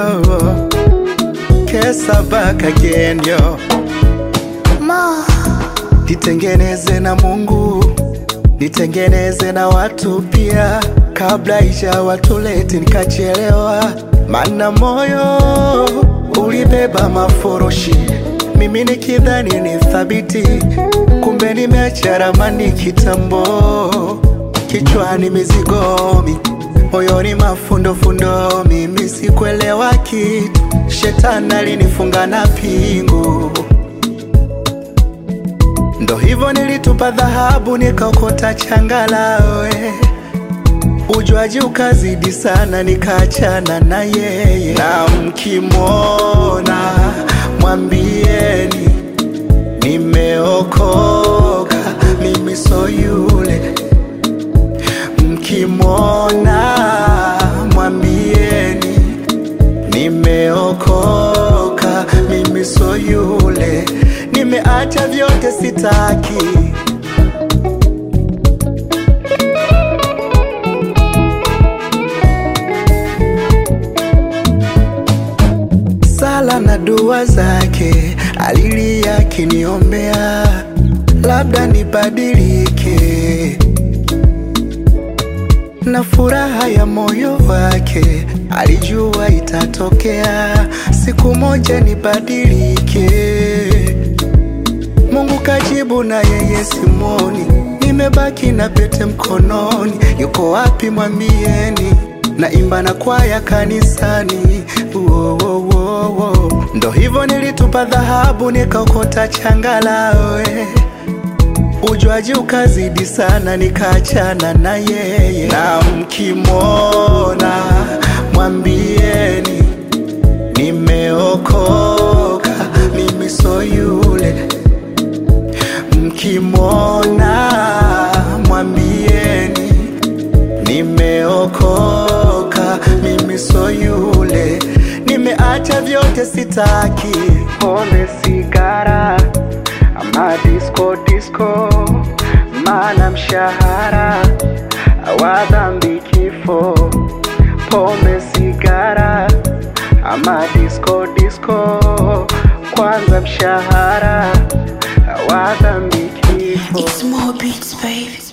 yo. Kesa back again yo. Ma, Nitengeneze na Mungu, nitengeneze na watu pia, kabla watulete nikachelewa. Mana moyo ulibeba maforoshi, mimi nikidhani ni thabiti, kumbe nimeacha ramani kitambo. Kichwani mizigomi, moyoni mafundo, mimi sikuelewa kitu. Shetani alinifunga na pingu, ndo hivyo nilitupa dhahabu nikaokota changalawe. Ujuaji ukazidi sana nikaachana na yeye. Na mkimwona mwambieni nimeokoka, mimi so yule. Mkimwona mwambieni nimeokoka, mimi so yule. Nimeacha vyote sitaki. Sala na dua zake alilia kiniombea, labda nibadilike. Na furaha ya moyo wake alijua itatokea siku moja nibadilike. Mungu kajibu na yeye simoni, nimebaki na pete mkononi. Yuko wapi mwambieni, naimba na kwaya kanisani. Ndo hivyo nilitupa dhahabu nikaokota changalawe. Ujuaji ukazidi sana nikaachana na yeye. Na mkimwona mwambieni nimeokoka, mimi so yule. Mkimwona mwambieni nimeokoka, mimi so yule. Nimeacha vyote sitaki. Pombe, sigara ama disco, maana mshahara wa dhambi kifo. Pombe, sigara ama disco, kwanza mshahara wa dhambi kifo. it's more beats, baby.